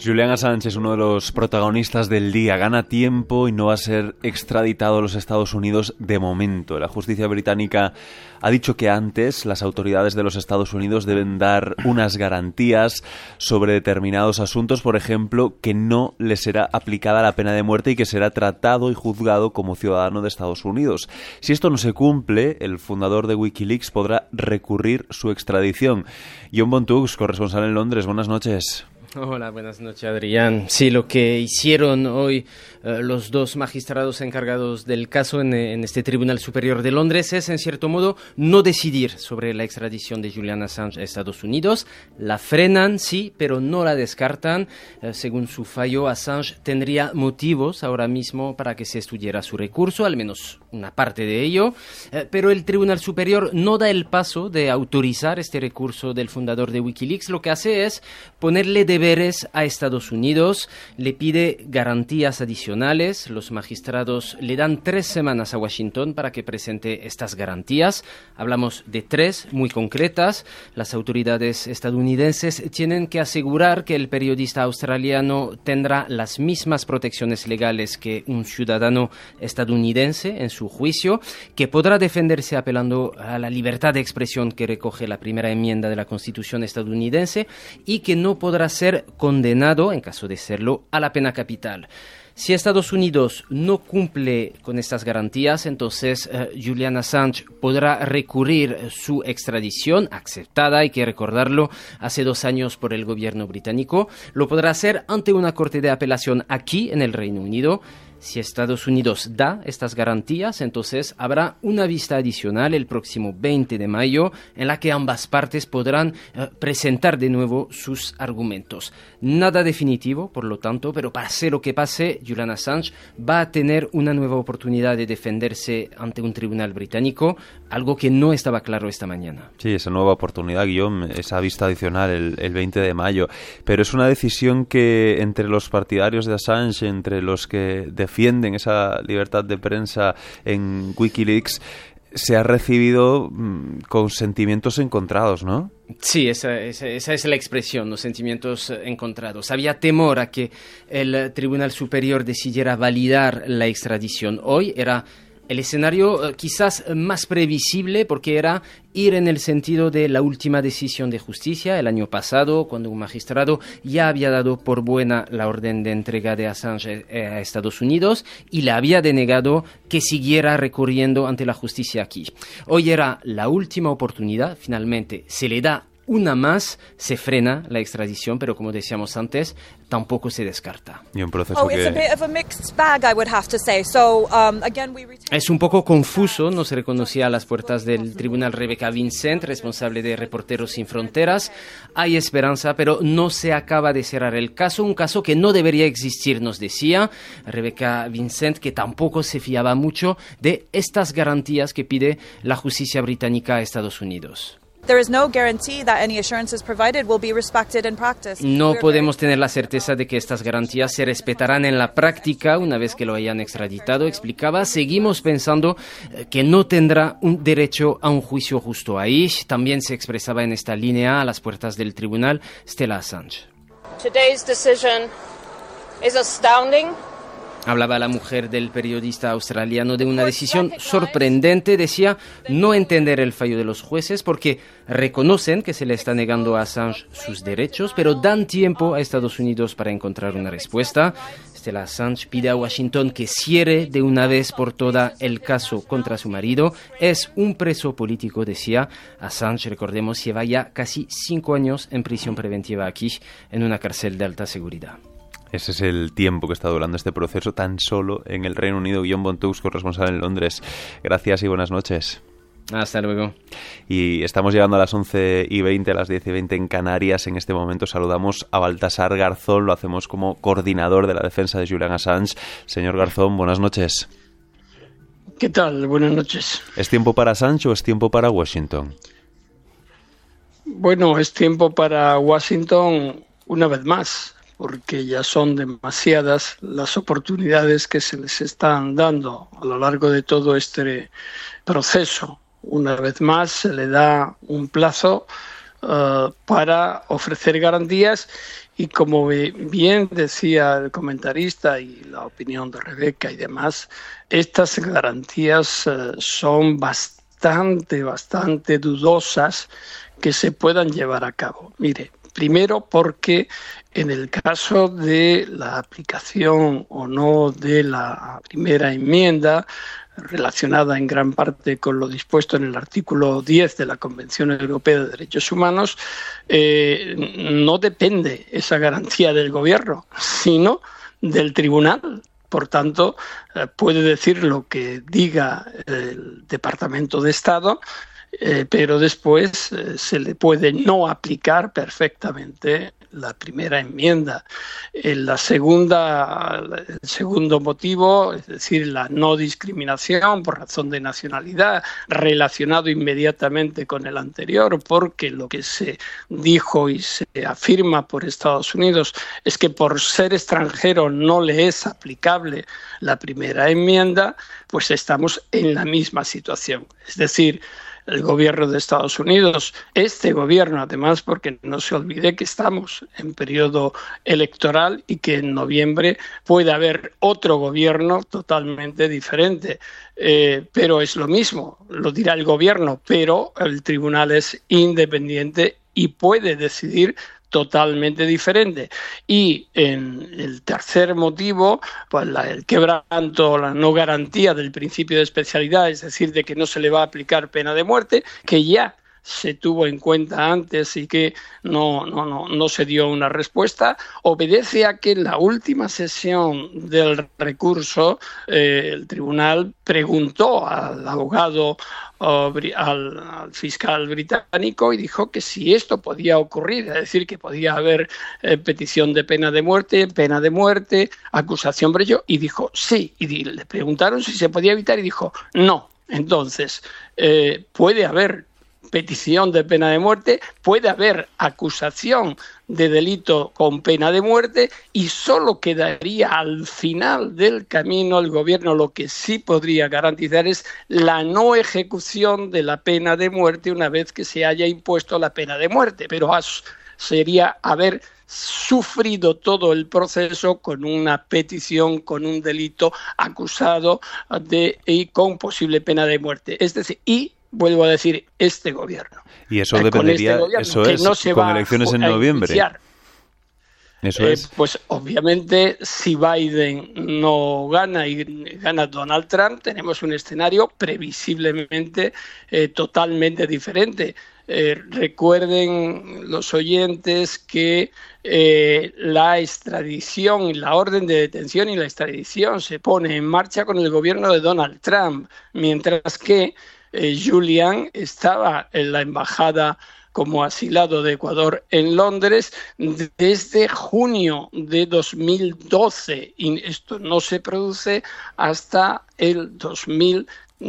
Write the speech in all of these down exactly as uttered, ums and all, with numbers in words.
Julian Assange es uno de los protagonistas del día. Gana tiempo y no va a ser extraditado a los Estados Unidos de momento. La justicia británica ha dicho que antes las autoridades de los Estados Unidos deben dar unas garantías sobre determinados asuntos, por ejemplo, que no le será aplicada la pena de muerte y que será tratado y juzgado como ciudadano de Estados Unidos. Si esto no se cumple, el fundador de Wikileaks podrá recurrir su extradición. John Bontoux, corresponsal en Londres, buenas noches. Hola, buenas noches, Adrián. Sí, lo que hicieron hoy eh, los dos magistrados encargados del caso en, en este Tribunal Superior de Londres es, en cierto modo, no decidir sobre la extradición de Julian Assange a Estados Unidos. La frenan, sí, pero no la descartan. Eh, según su fallo, Assange tendría motivos ahora mismo para que se estudiara su recurso, al menos una parte de ello. Eh, pero el Tribunal Superior no da el paso de autorizar este recurso del fundador de Wikileaks. Lo que hace es ponerle deberes a Estados Unidos, le pide garantías adicionales. Los magistrados le dan tres semanas a Washington para que presente estas garantías. Hablamos de tres muy concretas. Las autoridades estadounidenses tienen que asegurar que el periodista australiano tendrá las mismas protecciones legales que un ciudadano estadounidense en su juicio, que podrá defenderse apelando a la libertad de expresión que recoge la primera enmienda de la Constitución estadounidense y que no podrá ser condenado, en caso de serlo, a la pena capital. Si Estados Unidos no cumple con estas garantías, entonces uh, Julian Assange podrá recurrir su extradición, aceptada, hay que recordarlo, hace dos años por el gobierno británico. Lo podrá hacer ante una corte de apelación aquí, en el Reino Unido. Si Estados Unidos da estas garantías, entonces habrá una vista adicional el próximo veinte de mayo en la que ambas partes podrán eh, presentar de nuevo sus argumentos. Nada definitivo, por lo tanto, pero pase lo que pase, Julian Assange va a tener una nueva oportunidad de defenderse ante un tribunal británico, algo que no estaba claro esta mañana. Sí, esa nueva oportunidad, Guillaume, esa vista adicional el, el veinte de mayo. Pero es una decisión que entre los partidarios de Assange, entre los que defienden esa libertad de prensa en Wikileaks, se ha recibido mmm, con sentimientos encontrados, ¿no? Sí, esa, esa, esa es la expresión, los sentimientos encontrados. Había temor a que el Tribunal Superior decidiera validar la extradición. Hoy era el escenario eh, quizás más previsible porque era ir en el sentido de la última decisión de justicia el año pasado, cuando un magistrado ya había dado por buena la orden de entrega de Assange eh, a Estados Unidos y le había denegado que siguiera recurriendo ante la justicia aquí. Hoy era la última oportunidad, finalmente se le da una más, se frena la extradición, pero como decíamos antes, tampoco se descarta. Y un proceso que... Es un poco confuso, no se reconocía a las puertas del tribunal Rebecca Vincent, responsable de Reporteros Sin Fronteras. Hay esperanza, pero no se acaba de cerrar el caso, un caso que no debería existir, nos decía Rebecca Vincent, que tampoco se fiaba mucho de estas garantías que pide la justicia británica a Estados Unidos. No podemos tener la certeza de que estas garantías se respetarán en la práctica una vez que lo hayan extraditado, explicaba. Seguimos pensando que no tendrá un derecho a un juicio justo ahí. También se expresaba en esta línea a las puertas del tribunal Stella Assange. Today's decision is astounding. Hablaba la mujer del periodista australiano de una decisión sorprendente. Decía no entender el fallo de los jueces porque reconocen que se le está negando a Assange sus derechos, pero dan tiempo a Estados Unidos para encontrar una respuesta. Stella Assange pide a Washington que cierre de una vez por todas el caso contra su marido. Es un preso político, decía. Assange, recordemos, lleva ya casi cinco años en prisión preventiva aquí, en una cárcel de alta seguridad. Ese es el tiempo que está durando este proceso tan solo en el Reino Unido. John Bontoux, corresponsal en Londres. Gracias y buenas noches. Hasta luego. Y estamos llegando a las once y veinte, a las diez y veinte en Canarias. En este momento saludamos a Baltasar Garzón. Lo hacemos como coordinador de la defensa de Julian Assange. Señor Garzón, buenas noches. ¿Qué tal? Buenas noches. ¿Es tiempo para Assange o es tiempo para Washington? Bueno, es tiempo para Washington una vez más, porque ya son demasiadas las oportunidades que se les están dando a lo largo de todo este proceso. Una vez más se le da un plazo uh, para ofrecer garantías. Y como bien decía el comentarista y la opinión de Rebeca y demás, estas garantías uh, son bastante, bastante dudosas que se puedan llevar a cabo. Mire, primero porque en el caso de la aplicación o no de la primera enmienda, relacionada en gran parte con lo dispuesto en el artículo diez de la Convención Europea de Derechos Humanos, eh, no depende esa garantía del gobierno, sino del tribunal. Por tanto, eh, puede decir lo que diga el Departamento de Estado, eh, pero después eh, se le puede no aplicar perfectamente la primera enmienda. En la segunda, el segundo motivo, es decir, la no discriminación por razón de nacionalidad, relacionado inmediatamente con el anterior, porque lo que se dijo y se afirma por Estados Unidos es que por ser extranjero no le es aplicable la primera enmienda, pues estamos en la misma situación. Es decir, el gobierno de Estados Unidos, este gobierno además, porque no se olvide que estamos en periodo electoral y que en noviembre puede haber otro gobierno totalmente diferente, eh, pero es lo mismo, lo dirá el gobierno, pero el tribunal es independiente y puede decidir totalmente diferente. Y en el tercer motivo, pues la, el quebranto, la no garantía del principio de especialidad, es decir, de que no se le va a aplicar pena de muerte, que ya se tuvo en cuenta antes y que no, no, no, no se dio una respuesta, obedece a que en la última sesión del recurso eh, el tribunal preguntó al abogado, uh, al, al fiscal británico, y dijo que si esto podía ocurrir, es decir, que podía haber eh, petición de pena de muerte, pena de muerte, acusación por ello, y dijo sí, y le preguntaron si se podía evitar y dijo no. Entonces, eh, puede haber petición de pena de muerte, puede haber acusación de delito con pena de muerte y solo quedaría al final del camino el gobierno lo que sí podría garantizar es la no ejecución de la pena de muerte una vez que se haya impuesto la pena de muerte, pero sería haber sufrido todo el proceso con una petición, con un delito acusado de y con posible pena de muerte. Es decir, y vuelvo a decir, este gobierno. Y eso dependería, este gobierno, eso es, no se con va elecciones en noviembre. Eso eh, es. Pues obviamente, si Biden no gana y gana Donald Trump, tenemos un escenario previsiblemente eh, totalmente diferente. Eh, recuerden los oyentes que eh, la extradición y la orden de detención y la extradición se pone en marcha con el gobierno de Donald Trump, mientras que Eh, Julian estaba en la embajada como asilado de Ecuador en Londres desde junio de dos mil doce y esto no se produce hasta el dos mil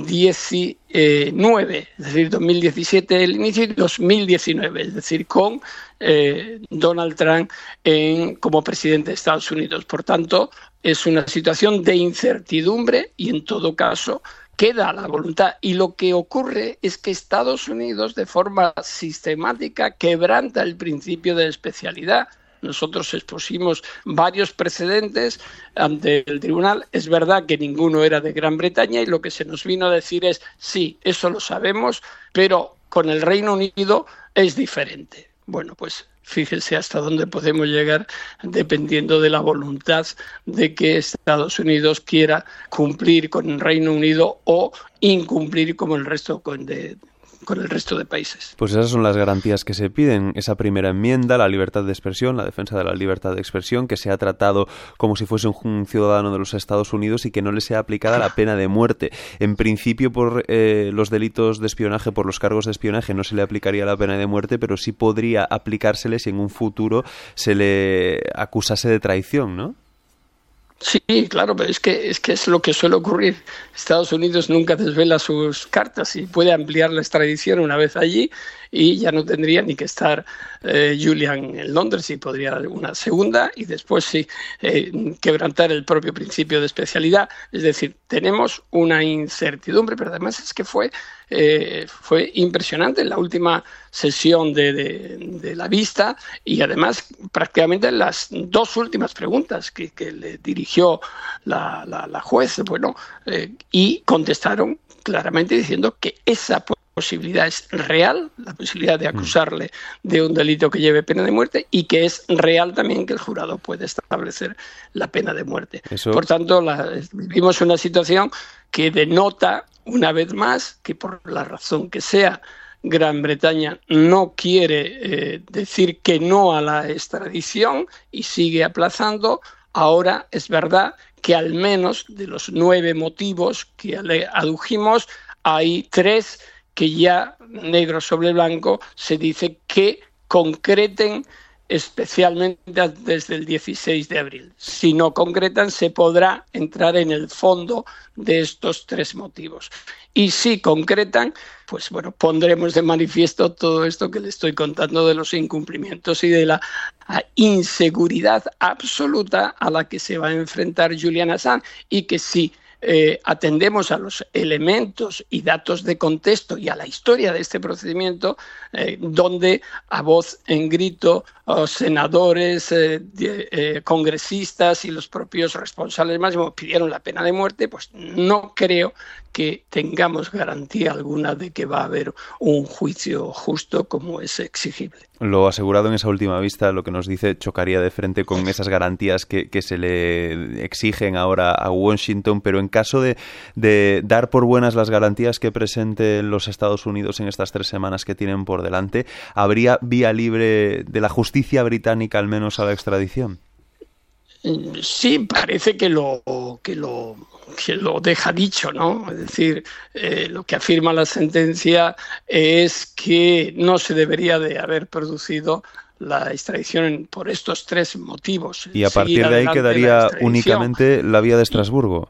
diecinueve, es decir, dos mil diecisiete el inicio y dos mil diecinueve, es decir, con eh, Donald Trump en, como presidente de Estados Unidos. Por tanto, es una situación de incertidumbre y en todo caso queda la voluntad. Y lo que ocurre es que Estados Unidos, de forma sistemática, quebranta el principio de especialidad. Nosotros expusimos varios precedentes ante el tribunal. Es verdad que ninguno era de Gran Bretaña y lo que se nos vino a decir es, sí, eso lo sabemos, pero con el Reino Unido es diferente. Bueno, pues fíjense hasta dónde podemos llegar dependiendo de la voluntad de que Estados Unidos quiera cumplir con el Reino Unido o incumplir como el resto de con el resto de países. Pues esas son las garantías que se piden. Esa primera enmienda, la libertad de expresión, la defensa de la libertad de expresión, que se ha tratado como si fuese un ciudadano de los Estados Unidos y que no le sea aplicada la pena de muerte. En principio, por eh, los delitos de espionaje, por los cargos de espionaje, no se le aplicaría la pena de muerte, pero sí podría aplicársele si en un futuro se le acusase de traición, ¿no? Sí, claro, pero es que, es que es lo que suele ocurrir. Estados Unidos nunca desvela sus cartas y puede ampliar la extradición una vez allí y ya no tendría ni que estar eh, Julian en Londres y podría dar una segunda y después sí eh, quebrantar el propio principio de especialidad. Es decir, tenemos una incertidumbre, pero además es que fue eh, fue impresionante en la última sesión de, de, de la vista, y además prácticamente las dos últimas preguntas que, que le dirigió la, la, la juez, bueno, eh, y contestaron claramente diciendo que esa posibilidad es real, la posibilidad de acusarle de un delito que lleve pena de muerte, y que es real también que el jurado puede establecer la pena de muerte. Eso... Por tanto, la, vivimos una situación que denota una vez más que, por la razón que sea, Gran Bretaña no quiere eh, decir que no a la extradición y sigue aplazando. Ahora es verdad que al menos de los nueve motivos que adujimos, hay tres que ya negro sobre blanco se dice que concreten especialmente desde el dieciséis de abril. Si no concretan, se podrá entrar en el fondo de estos tres motivos. Y si concretan, pues bueno, pondremos de manifiesto todo esto que le estoy contando de los incumplimientos y de la inseguridad absoluta a la que se va a enfrentar Julian Assange, y que sí. Eh, atendemos a los elementos y datos de contexto y a la historia de este procedimiento, eh, donde a voz en grito oh, senadores, eh, de, eh, congresistas y los propios responsables máximos pidieron la pena de muerte, pues no creo que tengamos garantía alguna de que va a haber un juicio justo como es exigible. Lo asegurado en esa última vista, lo que nos dice, chocaría de frente con esas garantías que, que se le exigen ahora a Washington, pero en caso de, de dar por buenas las garantías que presenten los Estados Unidos en estas tres semanas que tienen por delante, ¿habría vía libre de la justicia británica al menos a la extradición? Sí, parece que lo que lo que lo deja dicho, ¿no? Es decir, eh, lo que afirma la sentencia es que no se debería de haber producido la extradición por estos tres motivos. Y a partir de ahí quedaría únicamente la vía de Estrasburgo.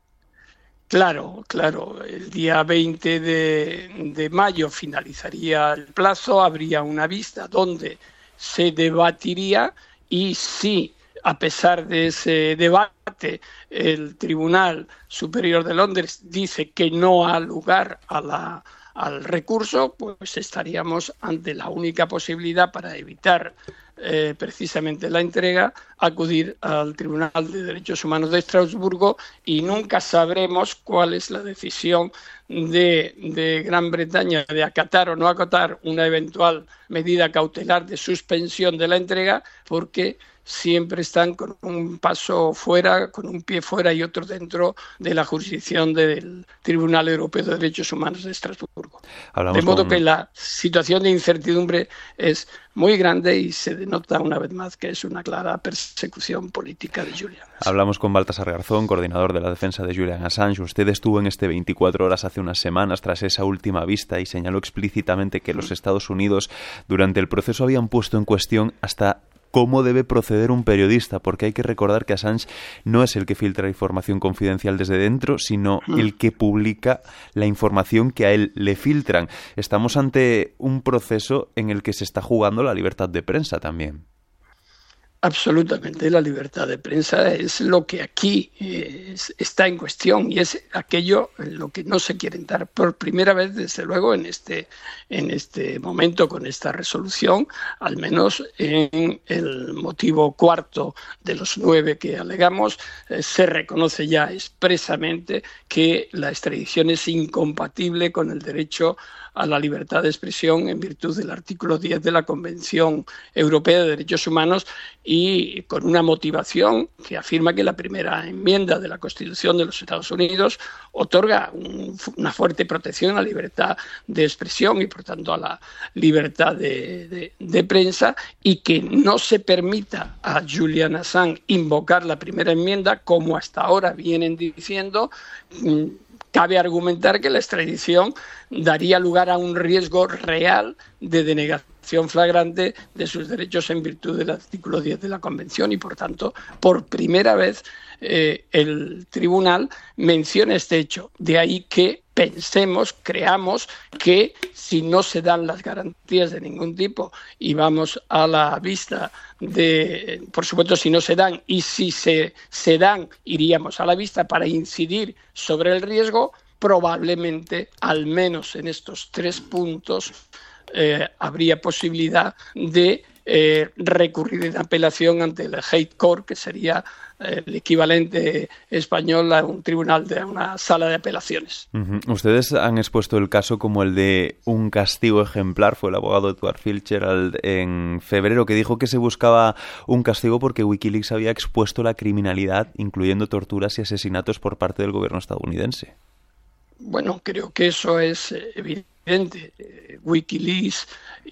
Claro, claro. El día veinte de, de mayo finalizaría el plazo, habría una vista donde se debatiría, y si a pesar de ese debate el Tribunal Superior de Londres dice que no ha lugar a la, al recurso, pues estaríamos ante la única posibilidad para evitar eh, precisamente la entrega, acudir al Tribunal de Derechos Humanos de Estrasburgo, y nunca sabremos cuál es la decisión de, de Gran Bretaña de acatar o no acatar una eventual medida cautelar de suspensión de la entrega, porque siempre están con un paso fuera, con un pie fuera y otro dentro de la jurisdicción del Tribunal Europeo de Derechos Humanos de Estrasburgo. Hablamos de modo con... que la situación de incertidumbre es muy grande y se denota una vez más que es una clara persecución política de Julian Assange. Hablamos con Baltasar Garzón, coordinador de la defensa de Julian Assange. Usted estuvo en este veinticuatro horas hace unas semanas tras esa última vista y señaló explícitamente que los Estados Unidos durante el proceso habían puesto en cuestión hasta cómo debe proceder un periodista, porque hay que recordar que Assange no es el que filtra información confidencial desde dentro, sino el que publica la información que a él le filtran. Estamos ante un proceso en el que se está jugando la libertad de prensa también. Absolutamente, la libertad de prensa es lo que aquí eh, está en cuestión, y es aquello en lo que no se quieren dar por primera vez, desde luego, en este, en este momento con esta resolución, al menos en el motivo cuarto de los nueve que alegamos, eh, se reconoce ya expresamente que la extradición es incompatible con el derecho a la libertad de expresión en virtud del artículo diez de la Convención Europea de Derechos Humanos, y con una motivación que afirma que la primera enmienda de la Constitución de los Estados Unidos otorga un, una fuerte protección a la libertad de expresión y por tanto a la libertad de, de, de prensa, y que no se permita a Julian Assange invocar la primera enmienda como hasta ahora vienen diciendo. Cabe argumentar que la extradición daría lugar a un riesgo real de denegación flagrante de sus derechos en virtud del artículo diez de la Convención, y por tanto, por primera vez eh, el tribunal menciona este hecho. De ahí que pensemos, creamos que si no se dan las garantías de ningún tipo y vamos a la vista de, por supuesto, si no se dan, y si se, se dan, iríamos a la vista para incidir sobre el riesgo, probablemente, al menos en estos tres puntos, eh, habría posibilidad de eh, recurrir en apelación ante el Hate Court, que sería eh, el equivalente español a un tribunal, de una sala de apelaciones. Uh-huh. Ustedes han expuesto el caso como el de un castigo ejemplar. Fue el abogado Edward Fitzgerald en febrero que dijo que se buscaba un castigo porque Wikileaks había expuesto la criminalidad, incluyendo torturas y asesinatos por parte del gobierno estadounidense. Bueno, creo que eso es evidente. Wikileaks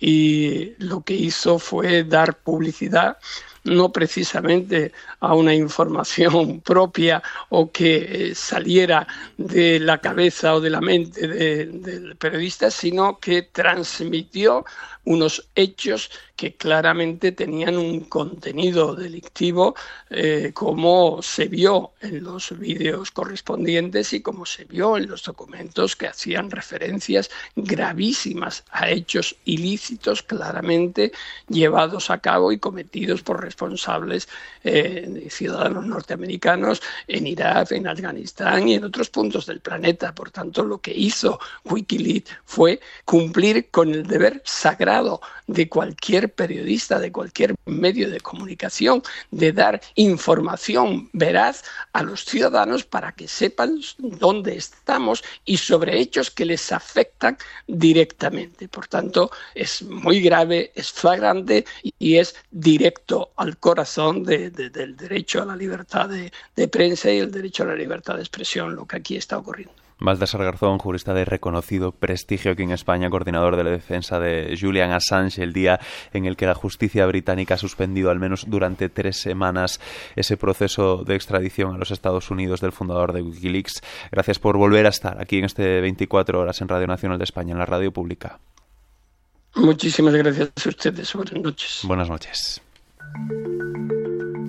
y lo que hizo fue dar publicidad, no precisamente a una información propia o que eh, saliera de la cabeza o de la mente de, del periodista, sino que transmitió unos hechos que claramente tenían un contenido delictivo, eh, como se vio en los vídeos correspondientes y como se vio en los documentos que hacían referencias gravísimas a hechos ilícitos claramente llevados a cabo y cometidos por responsables eh, ciudadanos norteamericanos en Irak, en Afganistán y en otros puntos del planeta. Por tanto, lo que hizo Wikileaks fue cumplir con el deber sagrado de cualquier periodista, de cualquier medio de comunicación, de dar información veraz a los ciudadanos para que sepan dónde estamos y sobre hechos que les afectan directamente. Por tanto, es muy grave, es flagrante y es directo al corazón de, de, del derecho a la libertad de, de prensa y el derecho a la libertad de expresión, lo que aquí está ocurriendo. Baltasar Garzón, jurista de reconocido prestigio aquí en España, coordinador de la defensa de Julian Assange, el día en el que la justicia británica ha suspendido al menos durante tres semanas ese proceso de extradición a los Estados Unidos del fundador de Wikileaks. Gracias por volver a estar aquí en este veinticuatro horas en Radio Nacional de España, en la radio pública. Muchísimas gracias a ustedes. Buenas noches. Buenas noches.